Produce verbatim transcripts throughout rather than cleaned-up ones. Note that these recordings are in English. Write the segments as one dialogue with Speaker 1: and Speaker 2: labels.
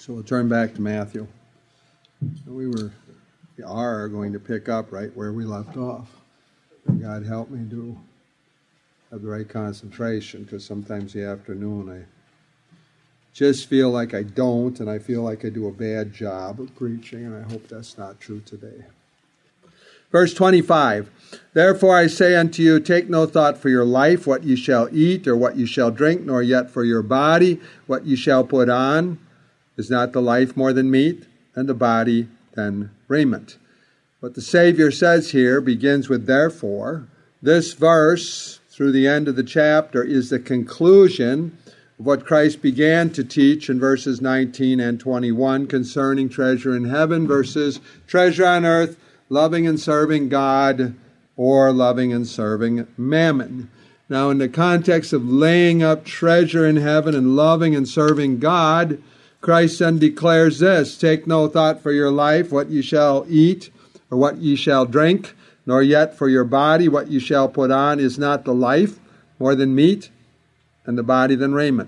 Speaker 1: So we'll turn back to Matthew. We were, we are going to pick up right where we left off. God help me to have the right concentration, because sometimes the afternoon I just feel like I don't, and I feel like I do a bad job of preaching, and I hope that's not true today. Verse twenty-five, therefore I say unto you, take no thought for your life, what ye shall eat, or what ye shall drink, nor yet for your body, what ye shall put on. Is not the life more than meat, and the body than raiment? What the Savior says here begins with therefore. This verse, through the end of the chapter, is the conclusion of what Christ began to teach in verses nineteen and twenty-one concerning treasure in heaven versus treasure on earth, loving and serving God, or loving and serving mammon. Now, in the context of laying up treasure in heaven and loving and serving God, Christ then declares this, take no thought for your life, what ye shall eat, or what ye shall drink, nor yet for your body, what ye shall put on. Is not the life more than meat, and the body than raiment?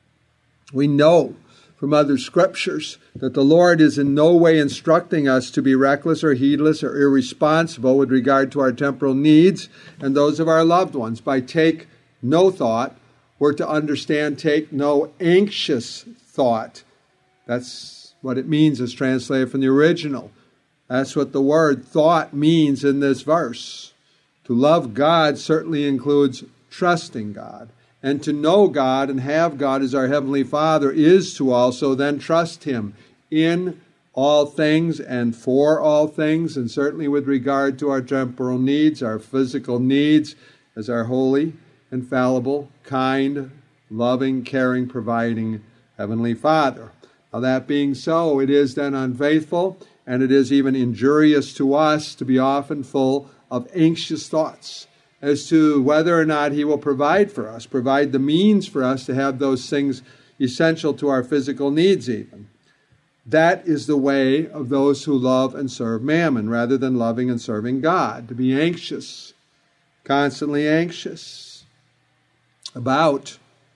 Speaker 1: We know from other scriptures that the Lord is in no way instructing us to be reckless or heedless or irresponsible with regard to our temporal needs and those of our loved ones. By take no thought, we're to understand take no anxious thought. That's what it means as translated from the original. That's what the word thought means in this verse. To love God certainly includes trusting God. And to know God and have God as our Heavenly Father is to also then trust Him in all things and for all things, and certainly with regard to our temporal needs, our physical needs, as our holy, infallible, kind, loving, caring, providing Heavenly Father. Now, that being so, it is then unfaithful, and it is even injurious to us to be often full of anxious thoughts as to whether or not He will provide for us, provide the means for us to have those things essential to our physical needs even. That is the way of those who love and serve mammon rather than loving and serving God, to be anxious, constantly anxious about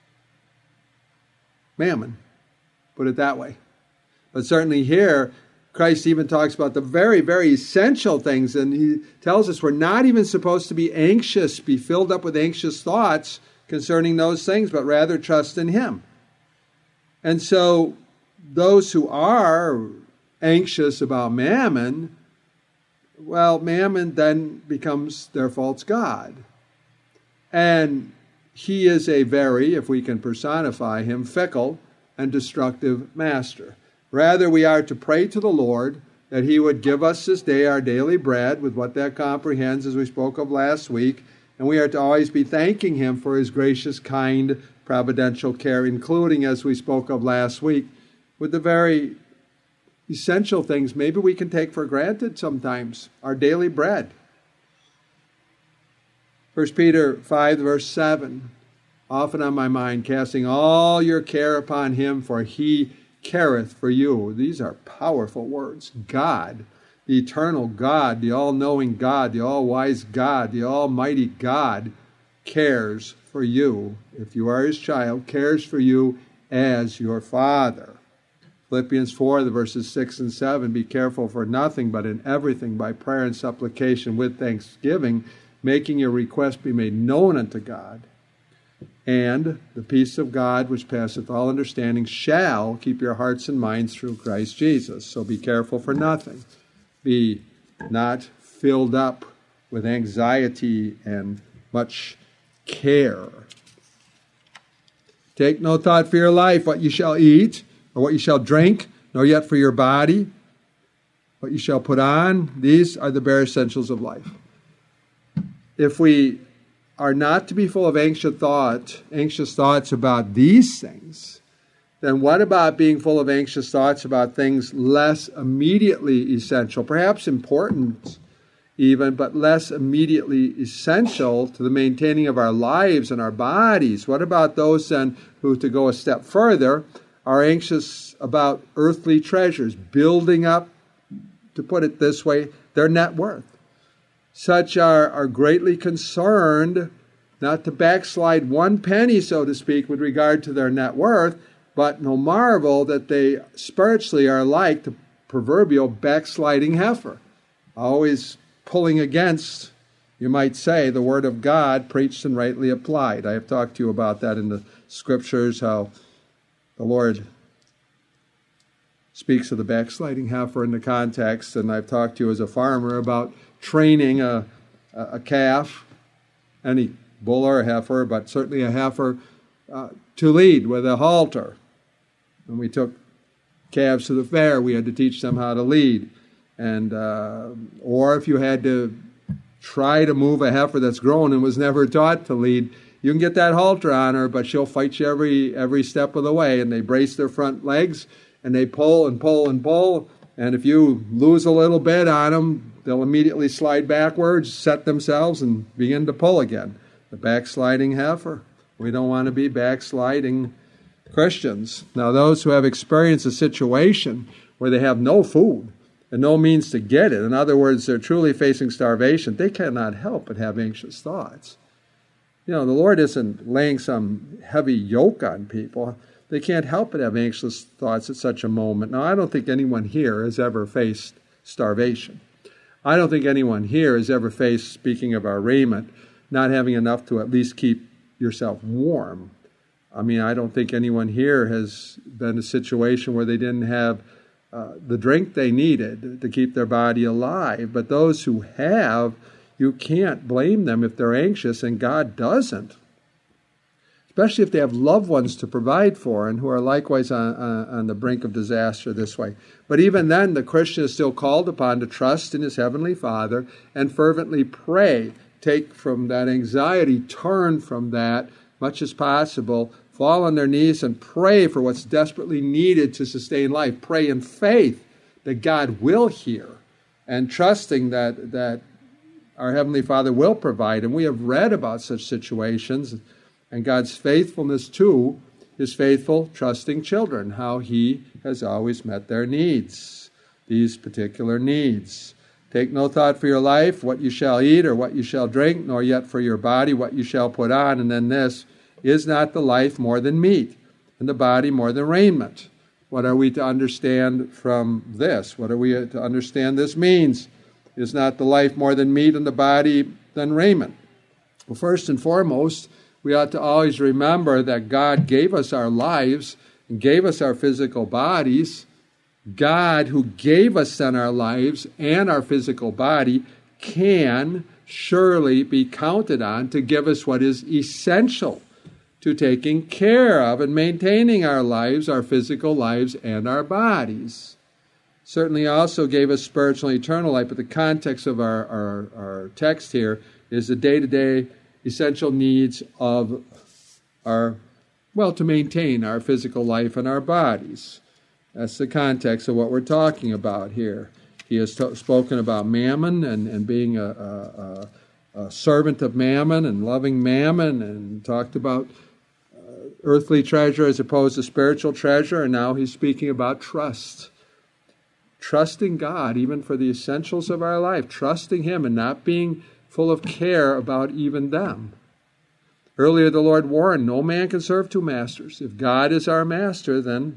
Speaker 1: mammon. Put it that way. But certainly here, Christ even talks about the very, very essential things, and He tells us we're not even supposed to be anxious, be filled up with anxious thoughts concerning those things, but rather trust in Him. And so those who are anxious about mammon, well, mammon then becomes their false god. And he is a very, if we can personify him, fickle and destructive master. Rather, we are to pray to the Lord that He would give us this day our daily bread, with what that comprehends, as we spoke of last week, and we are to always be thanking Him for His gracious, kind, providential care, including, as we spoke of last week, with the very essential things maybe we can take for granted sometimes, our daily bread. First Peter five, verse seven, often on my mind, casting all your care upon Him, for He careth for you. These are powerful words. God, the eternal God, the all-knowing God, the all-wise God, the almighty God, cares for you. If you are His child, cares for you as your Father. Philippians four, the verses six and seven, be careful for nothing, but in everything by prayer and supplication with thanksgiving, making your request be made known unto God. And the peace of God, which passeth all understanding, shall keep your hearts and minds through Christ Jesus. So be careful for nothing. Be not filled up with anxiety and much care. Take no thought for your life, what you shall eat, or what you shall drink, nor yet for your body, what you shall put on. These are the bare essentials of life. If we are not to be full of anxious thought, anxious thoughts about these things, then what about being full of anxious thoughts about things less immediately essential, perhaps important even, but less immediately essential to the maintaining of our lives and our bodies? What about those then who, to go a step further, are anxious about earthly treasures, building up, to put it this way, their net worth? Such are, are greatly concerned not to backslide one penny, so to speak, with regard to their net worth, But no marvel that they spiritually are like the proverbial backsliding heifer, always pulling against, you might say, the Word of God preached and rightly applied. I have talked to you about that in the Scriptures, how the Lord speaks of the backsliding heifer in the context, and I've talked to you as a farmer about training a, a calf, any bull or a heifer, but certainly a heifer, uh, to lead with a halter. When we took calves to the fair, we had to teach them how to lead. And uh, or if you had to try to move a heifer that's grown and was never taught to lead, you can get that halter on her, but she'll fight you every every step of the way. And they brace their front legs, and they pull and pull and pull. And if you lose a little bit on them, they'll immediately slide backwards, set themselves, and begin to pull again. The backsliding heifer. We don't want to be backsliding Christians. Now, those who have experienced a situation where they have no food and no means to get it, in other words, they're truly facing starvation, they cannot help but have anxious thoughts. You know, the Lord isn't laying some heavy yoke on people. They can't help but have anxious thoughts at such a moment. Now, I don't think anyone here has ever faced starvation. I don't think anyone here has ever faced, speaking of our raiment, not having enough to at least keep yourself warm. I mean, I don't think anyone here has been in a situation where they didn't have uh, the drink they needed to keep their body alive. But those who have, you can't blame them if they're anxious, and God doesn't. Especially if they have loved ones to provide for and who are likewise on, on, on the brink of disaster this way. But even then, the Christian is still called upon to trust in his Heavenly Father and fervently pray. Take from that anxiety, turn from that much as possible, fall on their knees and pray for what's desperately needed to sustain life. Pray in faith that God will hear, and trusting that, that our Heavenly Father will provide. And we have read about such situations, and God's faithfulness to His faithful, trusting children, how He has always met their needs, these particular needs. Take no thought for your life, what you shall eat or what you shall drink, nor yet for your body, what you shall put on. And then this, is not the life more than meat, and the body more than raiment? What are we to understand from this? What are we to understand this means? Is not the life more than meat, and the body than raiment? Well, first and foremost, we ought to always remember that God gave us our lives and gave us our physical bodies. God, who gave us then our lives and our physical body, can surely be counted on to give us what is essential to taking care of and maintaining our lives, our physical lives, and our bodies. Certainly also gave us spiritual and eternal life, but the context of our, our, our text here is the day-to-day essential needs of our, well, to maintain our physical life and our bodies. That's the context of what we're talking about here. He has t- spoken about mammon and, and being a, a, a servant of mammon and loving mammon, and talked about uh, earthly treasure as opposed to spiritual treasure, and now he's speaking about trust. Trusting God even for the essentials of our life, trusting Him and not being full of care about even them. Earlier the Lord warned, no man can serve two masters. If God is our master, then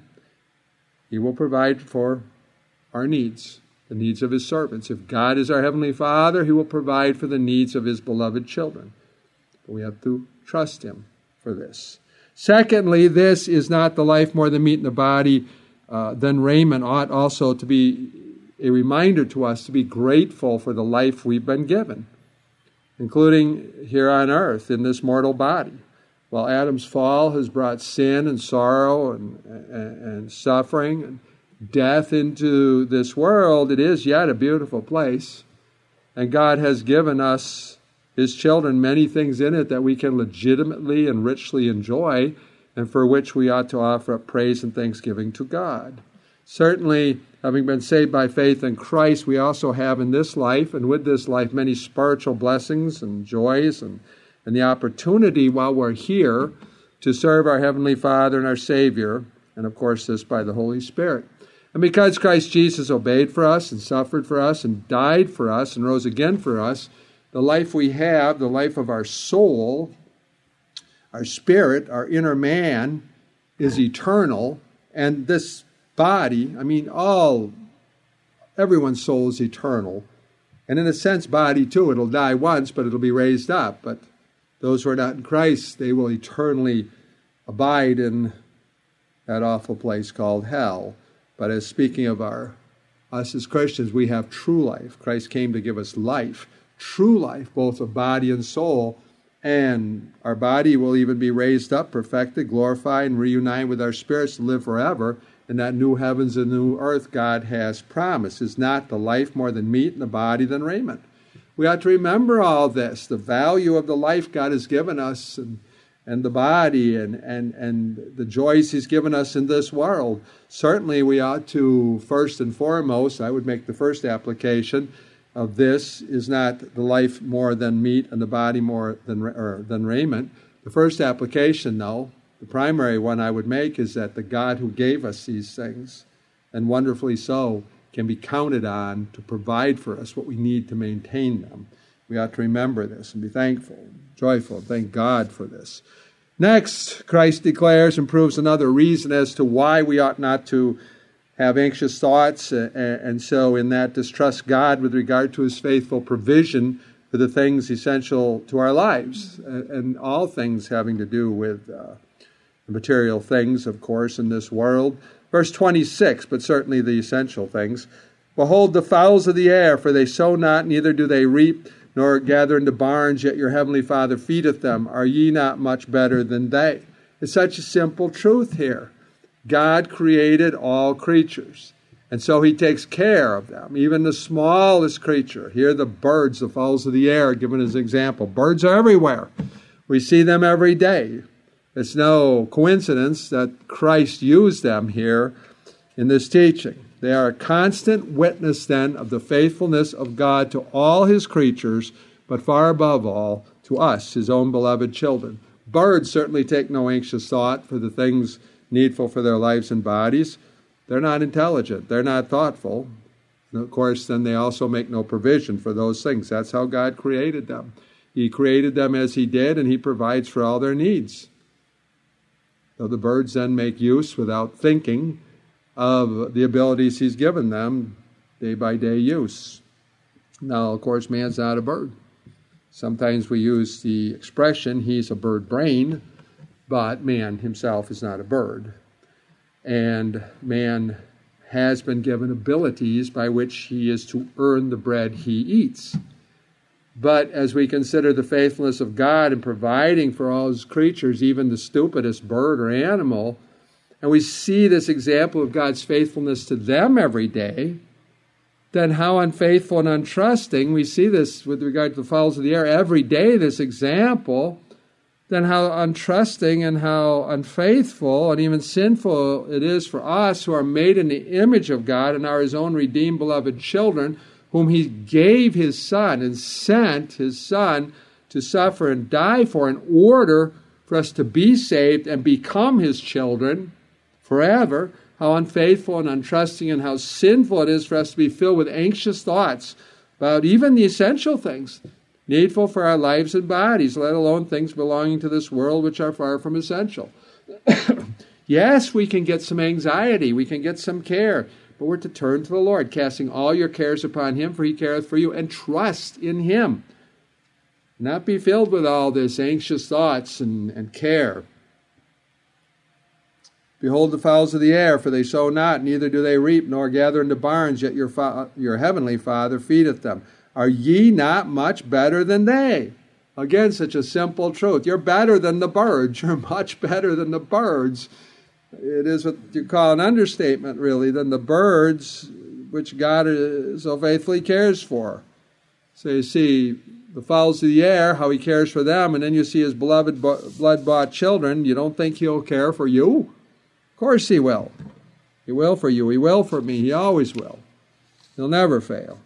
Speaker 1: He will provide for our needs, the needs of His servants. If God is our Heavenly Father, He will provide for the needs of His beloved children. But we have to trust Him for this. Secondly, this is not the life more than meat in the body, uh, then raiment ought also to be a reminder to us to be grateful for the life we've been given, including here on earth in this mortal body. While Adam's fall has brought sin and sorrow and, and, and suffering and death into this world, it is yet a beautiful place. And God has given us, His children, many things in it that we can legitimately and richly enjoy, and for which we ought to offer up praise and thanksgiving to God. Certainly, having been saved by faith in Christ, we also have in this life and with this life many spiritual blessings and joys and and the opportunity while we're here to serve our Heavenly Father and our Savior, and of course this by the Holy Spirit. And because Christ Jesus obeyed for us and suffered for us and died for us and rose again for us, the life we have, the life of our soul, our spirit, our inner man, is eternal, and this body, I mean, all, everyone's soul is eternal. And in a sense, body too, it'll die once, but it'll be raised up. But those who are not in Christ, they will eternally abide in that awful place called hell. But as speaking of our us as Christians, we have true life. Christ came to give us life, true life, both of body and soul. And our body will even be raised up, perfected, glorified, and reunited with our spirits to live forever in that new heavens and new earth God has promised. Is not the life more than meat and the body than raiment? We ought to remember all this, the value of the life God has given us, and and the body, and, and, and the joys He's given us in this world. Certainly we ought to, first and foremost, I would make the first application of this, is not the life more than meat and the body more than, or, than raiment. The first application, though, the primary one I would make, is that the God who gave us these things, and wonderfully so, can be counted on to provide for us what we need to maintain them. We ought to remember this and be thankful, joyful, and thank God for this. Next, Christ declares and proves another reason as to why we ought not to have anxious thoughts, and so in that distrust God with regard to His faithful provision for the things essential to our lives, and all things having to do with uh, material things, of course, in this world. Verse twenty-six, but certainly the essential things. Behold the fowls of the air, for they sow not, neither do they reap, nor gather into barns, yet your heavenly Father feedeth them. Are ye not much better than they? It's such a simple truth here. God created all creatures, and so He takes care of them, even the smallest creature. Here the birds, the fowls of the air, given as an example. Birds are everywhere. We see them every day. It's no coincidence that Christ used them here in this teaching. They are a constant witness, then, of the faithfulness of God to all His creatures, but far above all, to us, His own beloved children. Birds certainly take no anxious thought for the things needful for their lives and bodies. They're not intelligent. They're not thoughtful. And of course, then they also make no provision for those things. That's how God created them. He created them as He did, and He provides for all their needs. So the birds then make use, without thinking, of the abilities He's given them, day by day use. Now, of course, man's not a bird. Sometimes we use the expression, he's a bird brain, but man himself is not a bird. And man has been given abilities by which he is to earn the bread he eats. But as we consider the faithfulness of God in providing for all His creatures, even the stupidest bird or animal, and we see this example of God's faithfulness to them every day, then how unfaithful and untrusting, we see this with regard to the fowls of the air every day, this example, then how untrusting and how unfaithful and even sinful it is for us who are made in the image of God and are His own redeemed beloved children, whom He gave His Son and sent His Son to suffer and die for, in order for us to be saved and become His children forever. How unfaithful and untrusting and how sinful it is for us to be filled with anxious thoughts about even the essential things needful for our lives and bodies, let alone things belonging to this world which are far from essential. Yes, we can get some anxiety, we can get some care, but we're to turn to the Lord, casting all your cares upon Him, for He careth for you, and trust in Him. Not be filled with all this anxious thoughts and, and care. Behold the fowls of the air, for they sow not, neither do they reap, nor gather into barns, yet your, fa- your heavenly Father feedeth them. Are ye not much better than they? Again, such a simple truth. You're better than the birds. You're much better than the birds. It is what you call an understatement, really, than the birds which God so faithfully cares for. So you see the fowls of the air, how He cares for them, and then you see His beloved blood-bought children. You don't think He'll care for you? Of course He will. He will for you. He will for me. He always will. He'll never fail.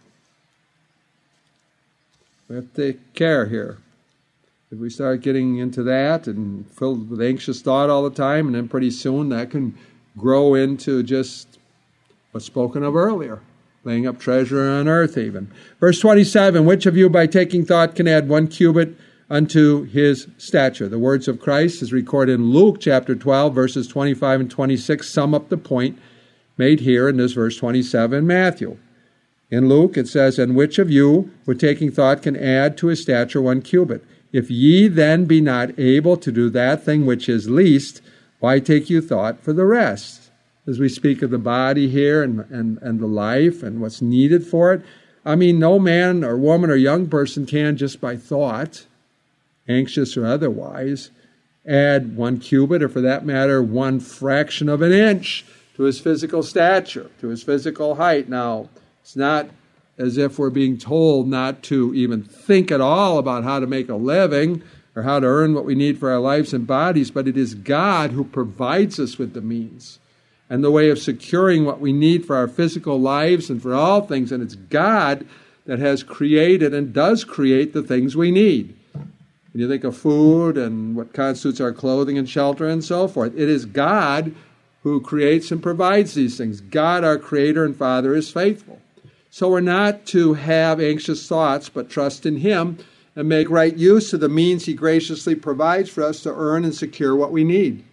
Speaker 1: We have to take care here. If we start getting into that and filled with anxious thought all the time, and then pretty soon that can grow into just what's spoken of earlier, laying up treasure on earth even. Verse twenty-seven, which of you by taking thought can add one cubit unto his stature. The words of Christ, as recorded in Luke chapter twelve, verses twenty-five and twenty-six, sum up the point made here in this verse twenty-seven in Matthew. In Luke it says, "And which of you, with taking thought, can add to his stature one cubit? If ye then be not able to do that thing which is least, why take you thought for the rest?" As we speak of the body here and, and, and the life and what's needed for it, I mean, no man or woman or young person can, just by thought, anxious or otherwise, add one cubit, or for that matter, one fraction of an inch to his physical stature, to his physical height. Now, it's not as if we're being told not to even think at all about how to make a living or how to earn what we need for our lives and bodies, but it is God who provides us with the means and the way of securing what we need for our physical lives and for all things. And it's God that has created and does create the things we need. When you think of food and what constitutes our clothing and shelter and so forth, it is God who creates and provides these things. God, our Creator and Father, is faithful. So we're not to have anxious thoughts, but trust in Him and make right use of the means He graciously provides for us to earn and secure what we need.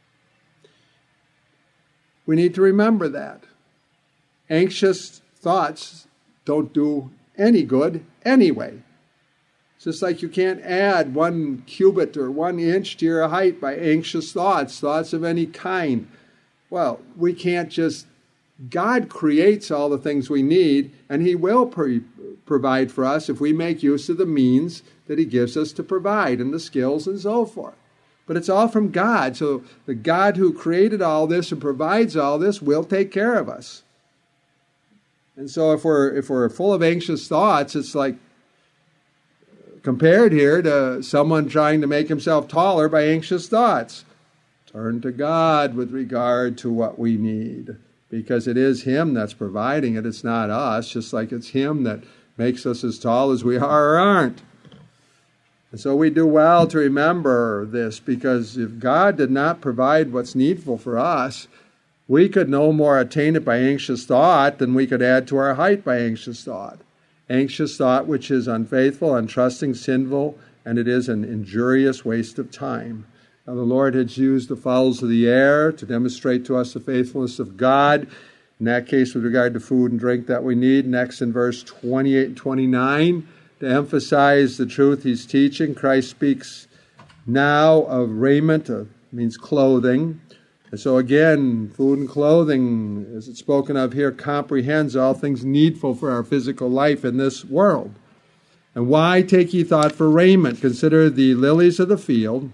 Speaker 1: We need to remember that. Anxious thoughts don't do any good anyway. It's just like you can't add one cubit or one inch to your height by anxious thoughts, thoughts of any kind. Well, we can't just... God creates all the things we need, and He will pre- provide for us if we make use of the means that He gives us to provide and the skills and so forth. But it's all from God. So the God who created all this and provides all this will take care of us. And so if we're if we're full of anxious thoughts, it's like compared here to someone trying to make himself taller by anxious thoughts. Turn to God with regard to what we need, because it is Him that's providing it. It's not us, just like it's Him that makes us as tall as we are or aren't. And so we do well to remember this, because if God did not provide what's needful for us, we could no more attain it by anxious thought than we could add to our height by anxious thought. Anxious thought which is unfaithful, untrusting, sinful, and it is an injurious waste of time. Now, the Lord has used the fowls of the air to demonstrate to us the faithfulness of God, in that case with regard to food and drink that we need. Next, in verse twenty-eight and twenty-nine, to emphasize the truth He's teaching, Christ speaks now of raiment, uh, means clothing. And so again, food and clothing, as it's spoken of here, comprehends all things needful for our physical life in this world. And why take ye thought for raiment? Consider the lilies of the field,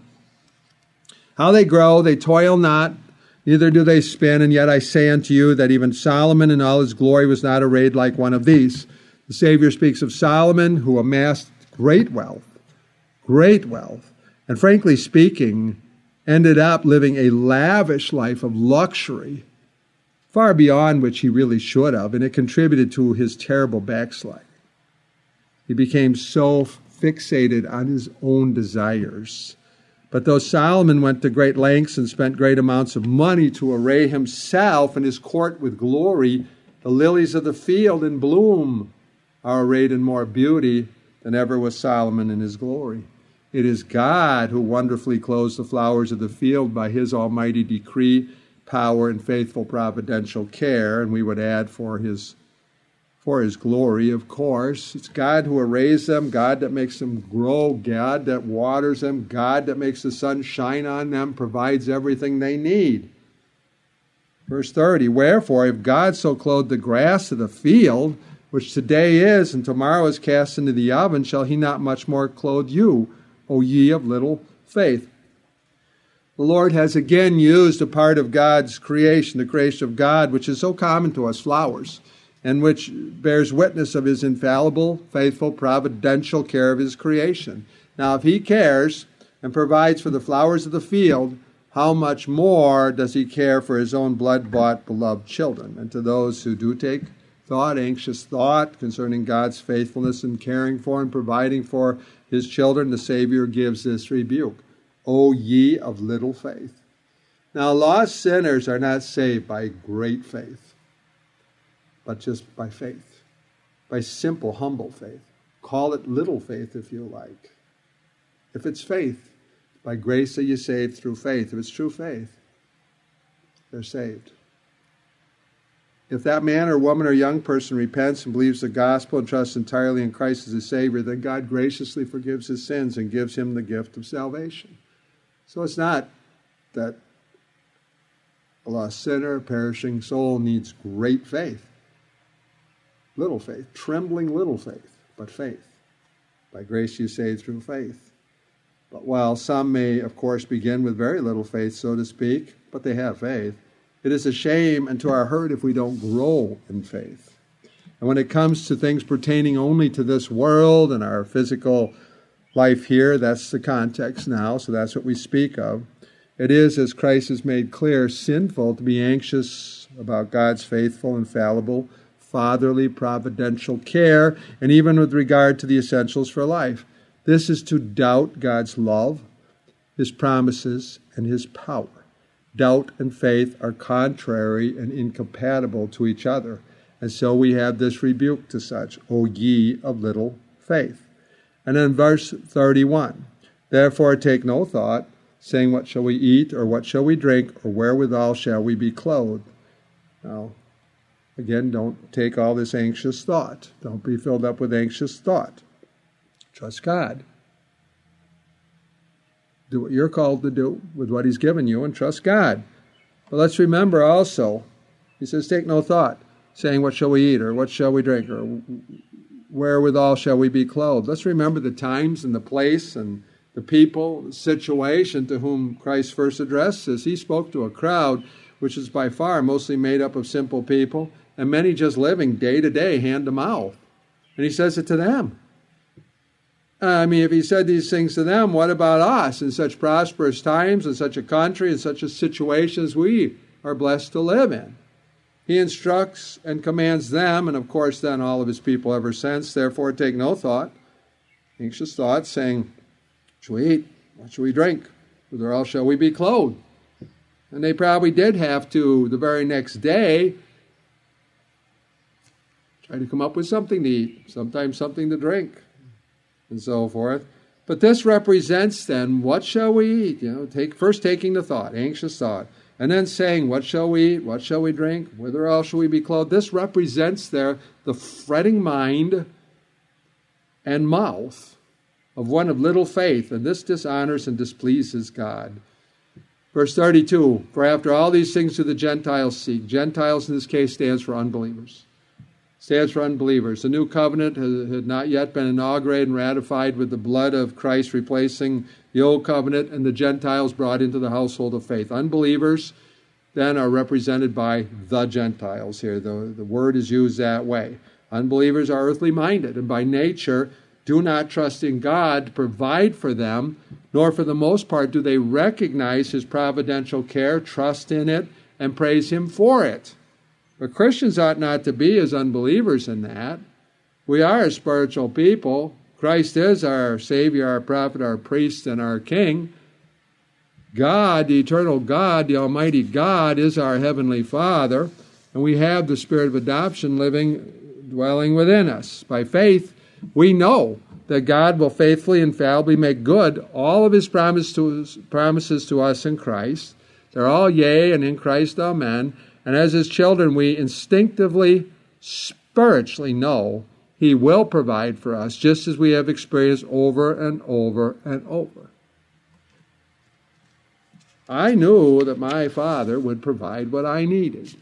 Speaker 1: how they grow, they toil not, neither do they spin, and yet I say unto you that even Solomon in all his glory was not arrayed like one of these. The Savior speaks of Solomon, who amassed great wealth, great wealth, and frankly speaking, ended up living a lavish life of luxury, far beyond which he really should have, and it contributed to his terrible backsliding. He became so fixated on his own desires. But though Solomon went to great lengths and spent great amounts of money to array himself and his court with glory, the lilies of the field in bloom are arrayed in more beauty than ever was Solomon in his glory. It is God who wonderfully clothes the flowers of the field by His almighty decree, power, and faithful providential care, and we would add for His for His glory, of course. It's God who arrays them, God that makes them grow, God that waters them, God that makes the sun shine on them, provides everything they need. Verse thirty, wherefore, if God so clothed the grass of the field, which today is and tomorrow is cast into the oven, shall He not much more clothe you, O ye of little faith? The Lord has again used a part of God's creation, the creation of God, which is so common to us, flowers, and which bears witness of His infallible, faithful, providential care of His creation. Now, if He cares and provides for the flowers of the field, how much more does He care for His own blood-bought, beloved children? And to those who do take thought, anxious thought concerning God's faithfulness in caring for and providing for His children, the Savior gives this rebuke. O ye of little faith. Now, lost sinners are not saved by great faith, but just by faith, by simple, humble faith. Call it little faith if you like. If it's faith, by grace are you saved through faith. If it's true faith, they're saved. If that man or woman or young person repents and believes the gospel and trusts entirely in Christ as his Savior, then God graciously forgives his sins and gives him the gift of salvation. So it's not that a lost sinner, a perishing soul needs great faith. Little faith, trembling little faith, but faith. By grace you saved through faith. But while some may, of course, begin with very little faith, so to speak, but they have faith, it is a shame and to our hurt if we don't grow in faith. And when it comes to things pertaining only to this world and our physical life here, that's the context now, so that's what we speak of. It is, as Christ has made clear, sinful to be anxious about God's faithful, infallible, fatherly, providential care, and even with regard to the essentials for life. This is to doubt God's love, His promises, and His power. Doubt and faith are contrary and incompatible to each other. And so we have this rebuke to such, O ye of little faith. And then verse thirty-one, therefore take no thought, saying, what shall we eat, or what shall we drink, or wherewithal shall we be clothed? Now, again, don't take all this anxious thought. Don't be filled up with anxious thought. Trust God. Do what you're called to do with what He's given you and trust God. But let's remember also, He says, take no thought, saying, what shall we eat, or what shall we drink, or wherewithal shall we be clothed? Let's remember the times and the place and the people, the situation to whom Christ first addressed this. He spoke to a crowd which is by far mostly made up of simple people, and many just living day to day, hand to mouth. And He says it to them. I mean, if He said these things to them, what about us in such prosperous times, in such a country, in such a situation as we are blessed to live in? He instructs and commands them, and of course then all of His people ever since, therefore take no thought, anxious thoughts, saying, what shall we eat? What shall we drink? Whither else shall we be clothed? And they probably did have to, the very next day, try to come up with something to eat, sometimes something to drink, and so forth. But this represents then, what shall we eat? You know, take first taking the thought, anxious thought, and then saying, what shall we eat? What shall we drink? Whither else shall we be clothed? This represents there the fretting mind and mouth of one of little faith, and this dishonors and displeases God. Verse thirty-two, for after all these things do the Gentiles seek. Gentiles in this case stands for unbelievers. Stands for unbelievers. The new covenant had not yet been inaugurated and ratified with the blood of Christ replacing the old covenant, and the Gentiles brought into the household of faith. Unbelievers then are represented by the Gentiles here. The, the word is used that way. Unbelievers are earthly minded and by nature do not trust in God to provide for them, nor for the most part do they recognize His providential care, trust in it, and praise Him for it. But Christians ought not to be as unbelievers in that. We are a spiritual people. Christ is our Savior, our prophet, our priest, and our King. God, the eternal God, the Almighty God, is our Heavenly Father, and we have the Spirit of adoption living, dwelling within us. By faith, we know that God will faithfully, infallibly make good all of His promise to, promises to us in Christ. They're all yea, and in Christ amen. And as His children, we instinctively, spiritually know He will provide for us, just as we have experienced over and over and over. I knew that my Father would provide what I needed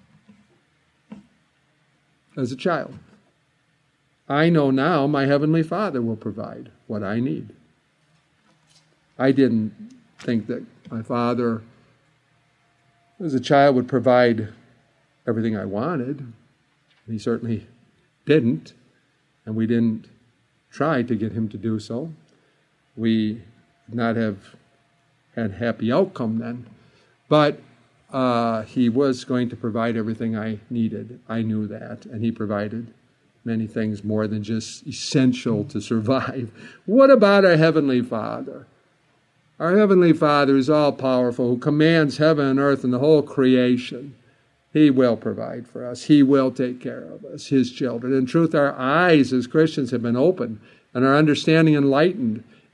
Speaker 1: as a child. I know now my Heavenly Father will provide what I need. I didn't think that my Father, as a child, would provide everything I wanted. He certainly didn't, and we didn't try to get Him to do so. We did not have had happy outcome then. But uh, He was going to provide everything I needed. I knew that, and He provided many things more than just essential to survive. What about our Heavenly Father? Our Heavenly Father is all-powerful, who commands heaven and earth and the whole creation. He will provide for us. He will take care of us, His children. In truth, our eyes as Christians have been opened and our understanding enlightened,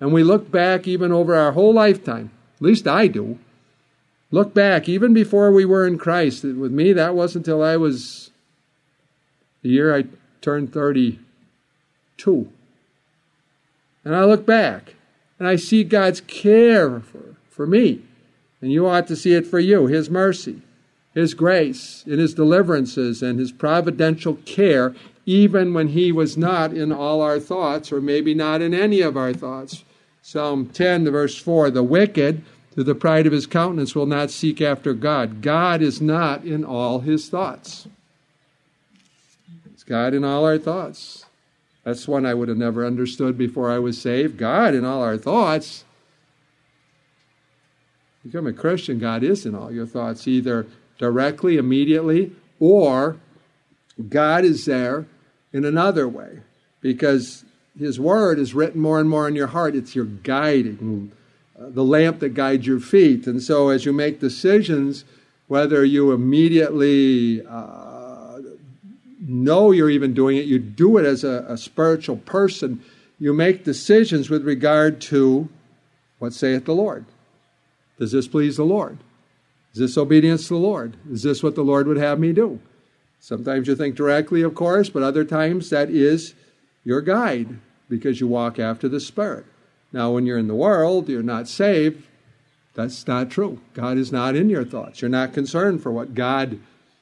Speaker 1: And we look back even over our whole lifetime, at least I do, look back even before we were in Christ. With me, that wasn't until I was the year I turned thirty-two. And I look back, and I see God's care for, for me. And you ought to see it for you, His mercy, His grace, in His deliverances, and His providential care, even when He was not in all our thoughts, or maybe not in any of our thoughts. Psalm ten, verse four, the wicked, through the pride of his countenance, will not seek after God. God is not in all his thoughts. It's God in all our thoughts. That's one I would have never understood before I was saved. God in all our thoughts. Become a Christian, God is in all your thoughts, either directly, immediately, or God is there in another way, because His Word is written more and more in your heart. It's your guiding, uh, the lamp that guides your feet. And so as you make decisions, whether you immediately uh, know you're even doing it, you do it as a, a spiritual person, you make decisions with regard to what saith the Lord. Does this please the Lord? Is this obedience to the Lord? Is this what the Lord would have me do? Sometimes you think directly, of course, but other times that is your guide, because you walk after the Spirit. Now, when you're in the world, you're not saved. That's not true. God is not in your thoughts. You're not concerned for what God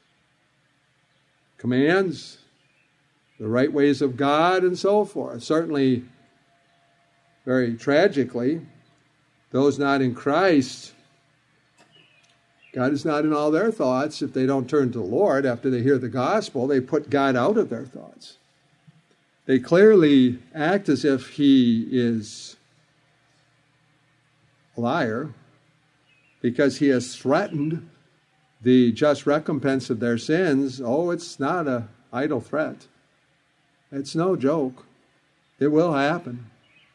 Speaker 1: commands, the right ways of God, and so forth. Certainly, very tragically, those not in Christ, God is not in all their thoughts. If they don't turn to the Lord after they hear the gospel, they put God out of their thoughts. They clearly act as if He is a liar, because He has threatened the just recompense of their sins. Oh, it's not an idle threat. It's no joke. It will happen.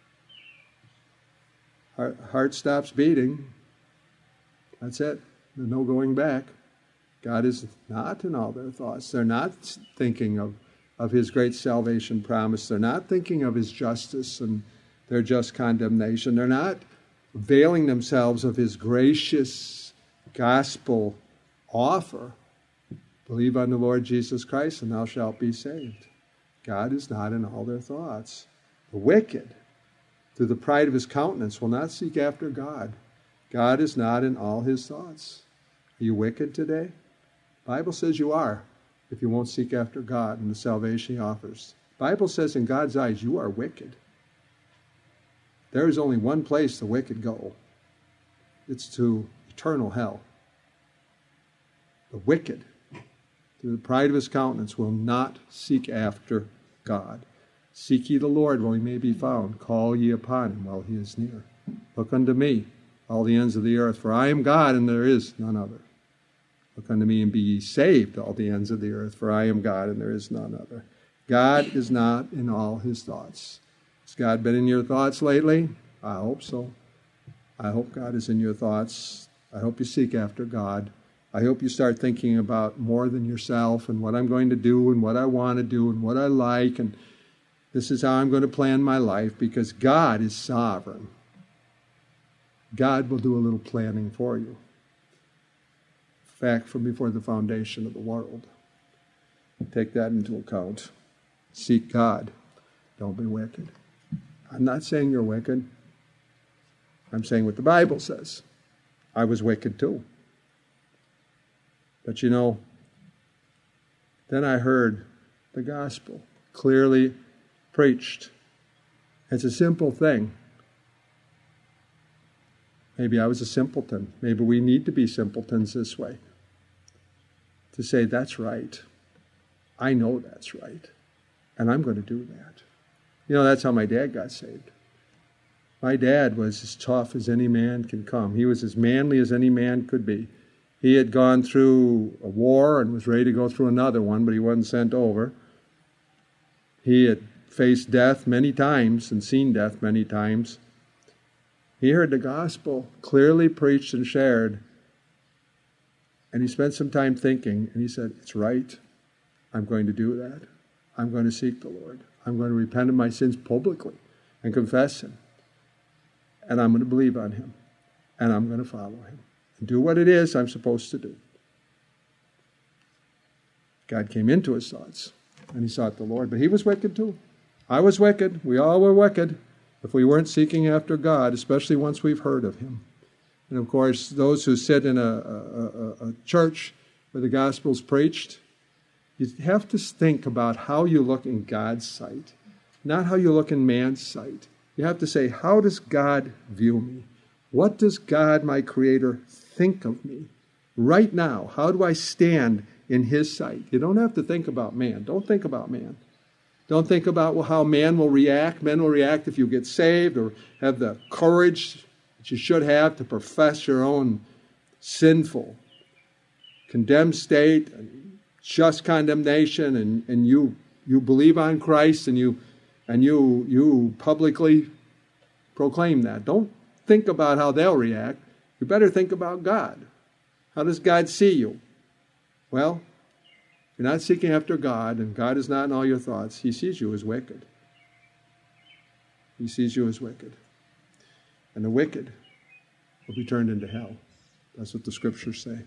Speaker 1: Heart, heart stops beating. That's it. There's no going back. God is not in all their thoughts. They're not thinking of, of His great salvation promise. They're not thinking of His justice and their just condemnation. They're not availing themselves of His gracious gospel offer. Believe on the Lord Jesus Christ and thou shalt be saved. God is not in all their thoughts. The wicked, through the pride of his countenance, will not seek after God. God is not in all his thoughts. Are you wicked today? The Bible says you are, if you won't seek after God and the salvation He offers. The Bible says in God's eyes you are wicked. There is only one place the wicked go. It's to eternal hell. The wicked, through the pride of his countenance, will not seek after God. Seek ye the Lord while He may be found. Call ye upon Him while He is near. Look unto me, all the ends of the earth, for I am God and there is none other. Look unto me and be ye saved, all the ends of the earth, for I am God and there is none other. God is not in all His thoughts. Has God been in your thoughts lately? I hope so. I hope God is in your thoughts. I hope you seek after God. I hope you start thinking about more than yourself and what I'm going to do and what I want to do and what I like, and this is how I'm going to plan my life, because God is sovereign. God will do a little planning for you. Fact from before the foundation of the world. Take that into account. Seek God. Don't be wicked. I'm not saying you're wicked. I'm saying what the Bible says. I was wicked too. But you know, then I heard the gospel clearly preached. It's a simple thing. Maybe I was a simpleton. Maybe we need to be simpletons this way. To say, that's right. I know that's right. And I'm going to do that. You know, that's how my dad got saved. My dad was as tough as any man can come. He was as manly as any man could be. He had gone through a war and was ready to go through another one, but he wasn't sent over. He had faced death many times and seen death many times. He heard the gospel clearly preached and shared, and he spent some time thinking, and he said, it's right. I'm going to do that. I'm going to seek the Lord. I'm going to repent of my sins publicly and confess Him. and I'm going to believe on him, and I'm going to follow him, and do what it is I'm supposed to do. God came into his thoughts, and he sought the Lord, but he was wicked too. I was wicked. We all were wicked if we weren't seeking after God, especially once we've heard of him. And of course, those who sit in a, a, a, a church where the gospel's preached, you have to think about how you look in God's sight, not how you look in man's sight. You have to say, how does God view me? What does God, my Creator, think of me? Right now, how do I stand in his sight? You don't have to think about man. Don't think about man. Don't think about well, how man will react. Men will react if you get saved or have the courage that you should have to profess your own sinful, condemned state, and just condemnation, and, and you you believe on Christ and you and you you publicly proclaim that. Don't think about how they'll react. You better think about God. How does God see you? Well, you're not seeking after God, and God is not in all your thoughts. He sees you as wicked. He sees you as wicked. And the wicked will be turned into hell. That's what the Scriptures say.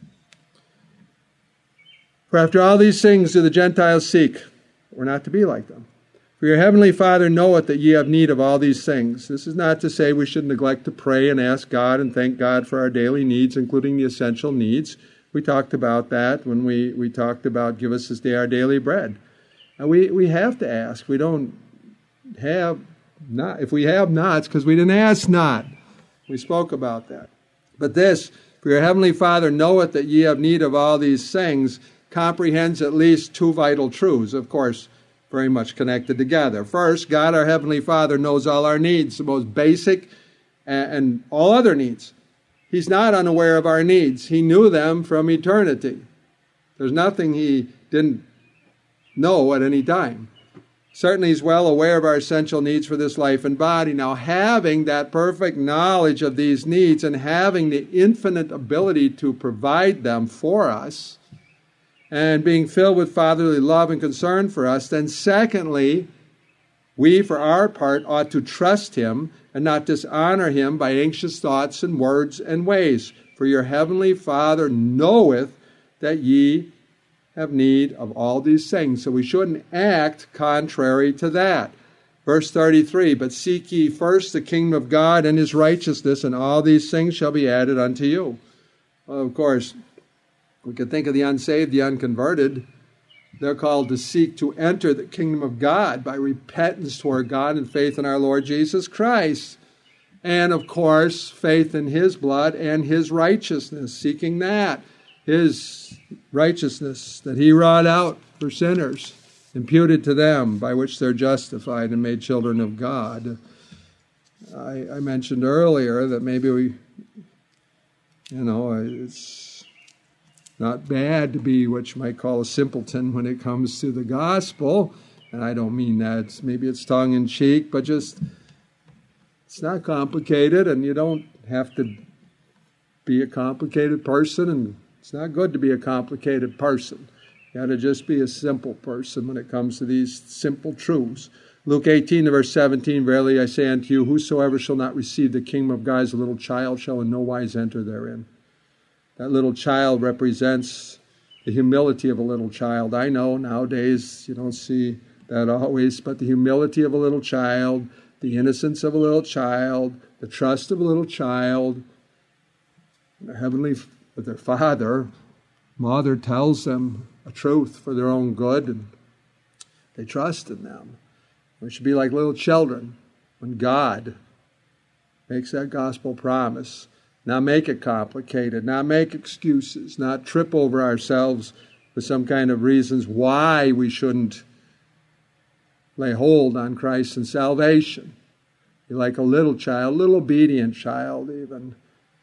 Speaker 1: For after all these things do the Gentiles seek, we're not to be like them. For your heavenly Father knoweth that ye have need of all these things. This is not to say we should neglect to pray and ask God and thank God for our daily needs, including the essential needs. We talked about that when we, we talked about give us this day our daily bread. And we, we have to ask. We don't have not. If we have not, it's because we didn't ask not. We spoke about that. But this, for your heavenly Father knoweth that ye have need of all these things, comprehends at least two vital truths, of course, very much connected together. First, God our heavenly Father knows all our needs, the most basic and, and all other needs. He's not unaware of our needs. He knew them from eternity. There's nothing he didn't know at any time. Certainly he's well aware of our essential needs for this life and body. Now, having that perfect knowledge of these needs and having the infinite ability to provide them for us and being filled with fatherly love and concern for us, then secondly, we, for our part, ought to trust him and not dishonor him by anxious thoughts and words and ways. For your heavenly Father knoweth that ye have need of all these things. So we shouldn't act contrary to that. Verse thirty-three, but seek ye first the kingdom of God and his righteousness, and all these things shall be added unto you. Well, of course, we can think of the unsaved, the unconverted. They're called to seek to enter the kingdom of God by repentance toward God and faith in our Lord Jesus Christ. And, of course, faith in his blood and his righteousness, seeking that. His righteousness that he wrought out for sinners, imputed to them, by which they're justified and made children of God. I, I mentioned earlier that maybe we, you know, it's not bad to be what you might call a simpleton when it comes to the gospel. And I don't mean that. Maybe it's tongue-in-cheek, but just, it's not complicated, and you don't have to be a complicated person, and it's not good to be a complicated person. You got to just be a simple person when it comes to these simple truths. Luke eighteen, verse seventeen, verily I say unto you, whosoever shall not receive the kingdom of God as a little child shall in no wise enter therein. That little child represents the humility of a little child. I know nowadays you don't see that always, but the humility of a little child, the innocence of a little child, the trust of a little child. Their heavenly, their father, mother tells them a truth for their own good, and they trust in them. We should be like little children when God makes that gospel promise. Not make it complicated, not make excuses, not trip over ourselves with some kind of reasons why we shouldn't lay hold on Christ and salvation. Be like a little child, a little obedient child even.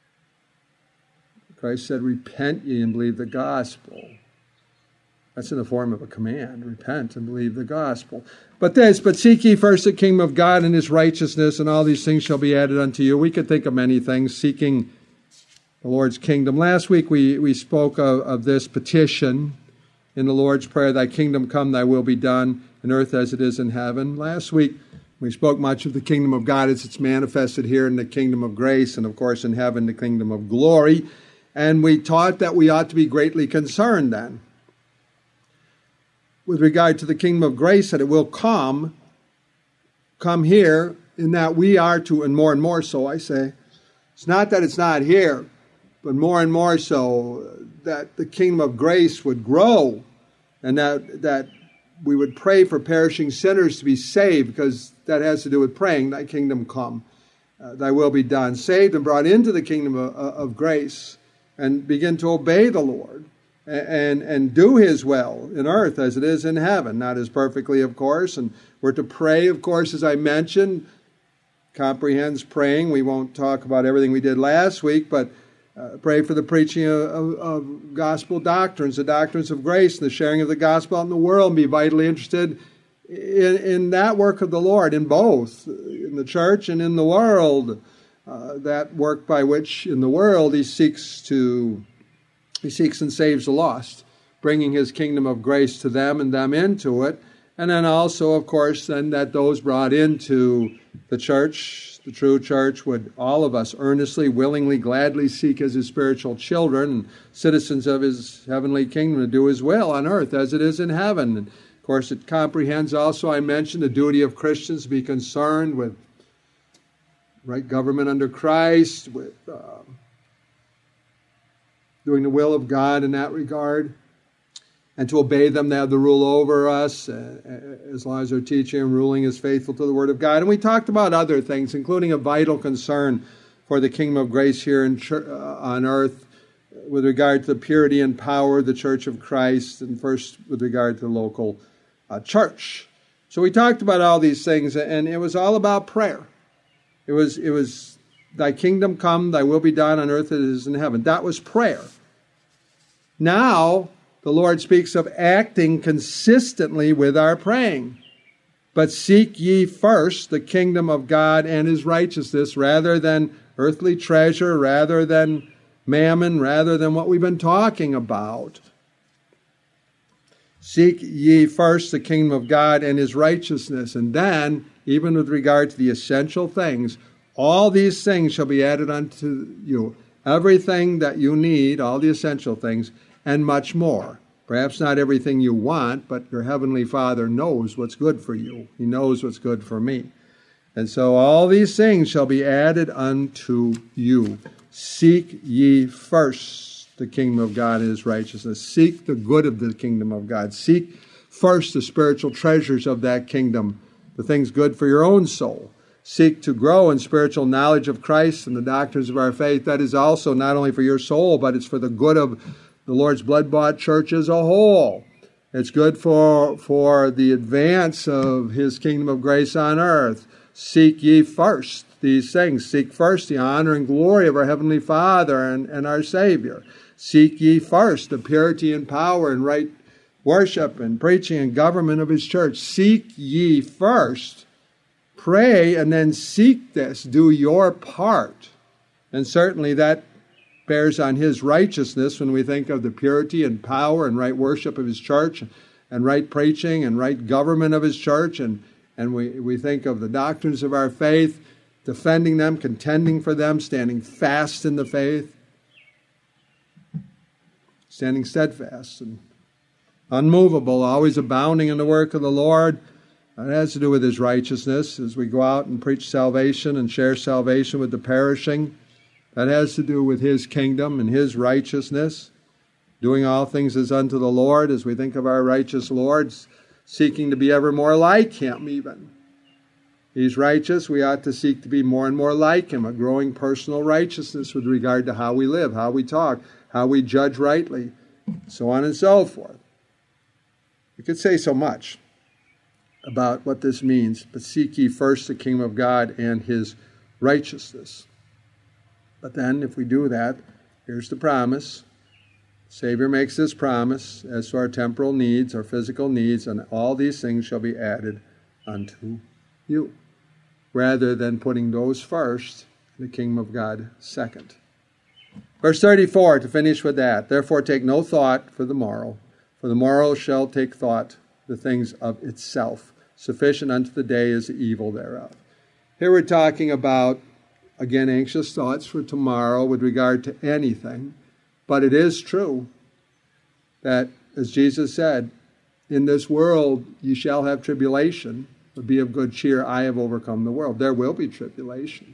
Speaker 1: Christ said, repent ye and believe the gospel. That's in the form of a command. Repent and believe the gospel. But this, but seek ye first the kingdom of God and his righteousness, and all these things shall be added unto you. We could think of many things, seeking the Lord's kingdom. Last week we, we spoke of, of this petition in the Lord's Prayer, thy kingdom come, thy will be done, in earth as it is in heaven. Last week We spoke much of the kingdom of God as it's manifested here in the kingdom of grace, and of course in heaven, the kingdom of glory. And we taught that we ought to be greatly concerned then with regard to the kingdom of grace, that it will come, come here, in that we are to, and more and more so, I say. It's not that it's not here, but more and more so that the kingdom of grace would grow, and that that we would pray for perishing sinners to be saved, because that has to do with praying, thy kingdom come, uh, thy will be done, saved and brought into the kingdom of, of grace, and begin to obey the Lord and, and and do his will in earth as it is in heaven, not as perfectly, of course. And we're to pray, of course, as I mentioned, comprehends praying. We won't talk about everything we did last week, but Uh, pray for the preaching of, of, of gospel doctrines, the doctrines of grace, and the sharing of the gospel out in the world, and be vitally interested in, in that work of the Lord, in both, in the church and in the world. Uh, that work by which in the world he seeks to, he seeks and saves the lost, bringing his kingdom of grace to them and them into it. And then also, of course, then that those brought into the church, the true church, would all of us earnestly, willingly, gladly seek as his spiritual children and citizens of his heavenly kingdom to do his will on earth as it is in heaven. And of course, it comprehends also, I mentioned, the duty of Christians to be concerned with right government under Christ, with uh, doing the will of God in that regard, and to obey them. They have the rule over us, uh, as long as their teaching and ruling is faithful to the Word of God. And we talked about other things, including a vital concern for the kingdom of grace here in ch- uh, on earth, with regard to the purity and power of the Church of Christ, and first with regard to the local uh, church. So we talked about all these things, and it was all about prayer. It was, it was, thy kingdom come, thy will be done on earth as it is in heaven. That was prayer. Now, the Lord speaks of acting consistently with our praying. But seek ye first the kingdom of God and his righteousness, rather than earthly treasure, rather than mammon, rather than what we've been talking about. Seek ye first the kingdom of God and his righteousness. And then, even with regard to the essential things, all these things shall be added unto you. Everything that you need, all the essential things, and much more. Perhaps not everything you want, but your heavenly Father knows what's good for you. He knows what's good for me. And so all these things shall be added unto you. Seek ye first the kingdom of God and his righteousness. Seek the good of the kingdom of God. Seek first the spiritual treasures of that kingdom, the things good for your own soul. Seek to grow in spiritual knowledge of Christ and the doctrines of our faith. That is also not only for your soul, but it's for the good of the Lord's blood-bought church as a whole. It's good for, for the advance of his kingdom of grace on earth. Seek ye first these things. Seek first the honor and glory of our Heavenly Father and, and our Savior. Seek ye first the purity and power and right worship and preaching and government of his church. Seek ye first. Pray and then seek this. Do your part. And certainly that bears on his righteousness when we think of the purity and power and right worship of his church and right preaching and right government of his church. And, and we, we think of the doctrines of our faith, defending them, contending for them, standing fast in the faith, standing steadfast and unmovable, always abounding in the work of the Lord. That has to do with his righteousness as we go out and preach salvation and share salvation with the perishing. That has to do with his kingdom and his righteousness, doing all things as unto the Lord, as we think of our righteous Lord, seeking to be ever more like him even. He's righteous, we ought to seek to be more and more like him, a growing personal righteousness with regard to how we live, how we talk, how we judge rightly, so on and so forth. We could say so much about what this means, but seek ye first the kingdom of God and his righteousness. But then, if we do that, here's the promise. The Savior makes this promise as to our temporal needs, our physical needs, and all these things shall be added unto you, rather than putting those first, the kingdom of God second. Verse thirty-four, to finish with that. Therefore take no thought for the morrow, for the morrow shall take thought the things of itself. Sufficient unto the day is the evil thereof. Here we're talking about, again, anxious thoughts for tomorrow with regard to anything. But it is true that, as Jesus said, in this world you shall have tribulation, but be of good cheer, I have overcome the world. There will be tribulation.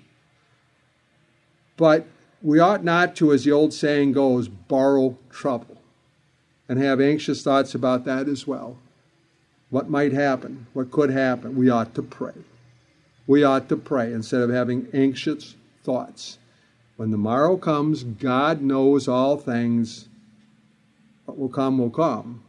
Speaker 1: But we ought not to, as the old saying goes, borrow trouble and have anxious thoughts about that as well. What might happen? What could happen? We ought to pray. We ought to pray instead of having anxious thoughts. When the morrow comes, God knows all things. What will come will come.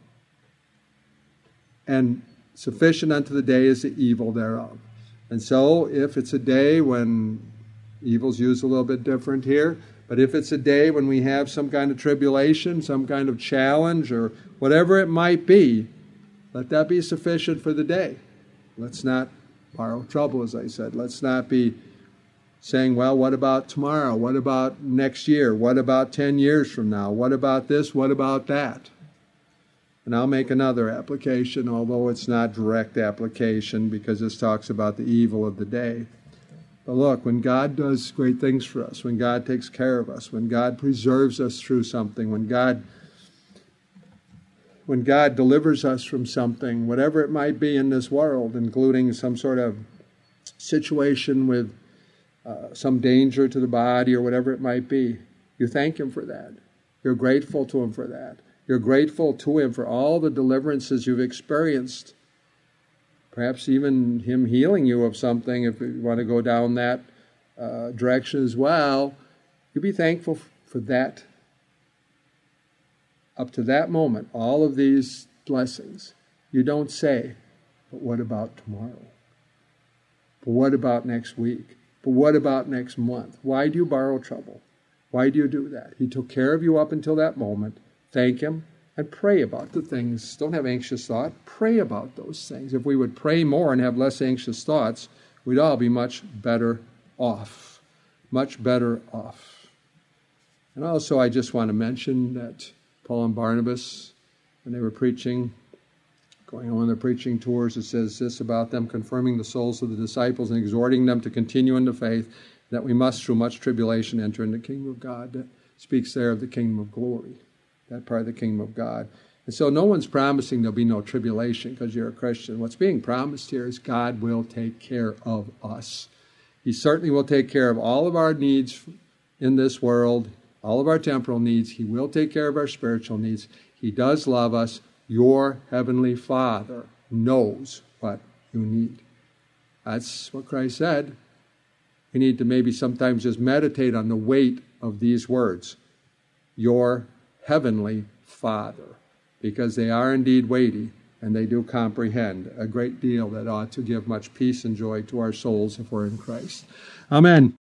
Speaker 1: And sufficient unto the day is the evil thereof. And so if it's a day when evil's used a little bit different here, but if it's a day when we have some kind of tribulation, some kind of challenge, or whatever it might be, let that be sufficient for the day. Let's not borrow trouble, as I said. Let's not be saying, well, what about tomorrow? What about next year? What about ten years from now? What about this? What about that? And I'll make another application, although it's not direct application, because this talks about the evil of the day. But look, when God does great things for us, when God takes care of us, when God preserves us through something, when God when God delivers us from something, whatever it might be in this world, including some sort of situation with uh, some danger to the body or whatever it might be, you thank Him for that. You're grateful to Him for that. You're grateful to Him for all the deliverances you've experienced. Perhaps even Him healing you of something, if you want to go down that uh, direction as well. You be thankful for that. Up to that moment, all of these blessings, you don't say, but what about tomorrow? But what about next week? But what about next month? Why do you borrow trouble? Why do you do that? He took care of you up until that moment. Thank Him and pray about the things. Don't have anxious thought. Pray about those things. If we would pray more and have less anxious thoughts, we'd all be much better off. Much better off. And also, I just want to mention that Paul and Barnabas, when they were preaching, going on their preaching tours, it says this about them, confirming the souls of the disciples and exhorting them to continue in the faith, that we must through much tribulation enter into the kingdom of God. That speaks there of the kingdom of glory, that part of the kingdom of God. And so no one's promising there'll be no tribulation because you're a Christian. What's being promised here is God will take care of us. He certainly will take care of all of our needs in this world, all of our temporal needs. He will take care of our spiritual needs. He does love us. Your heavenly Father knows what you need. That's what Christ said. We need to maybe sometimes just meditate on the weight of these words. Your heavenly Father. Because they are indeed weighty, and they do comprehend a great deal that ought to give much peace and joy to our souls if we're in Christ. Amen.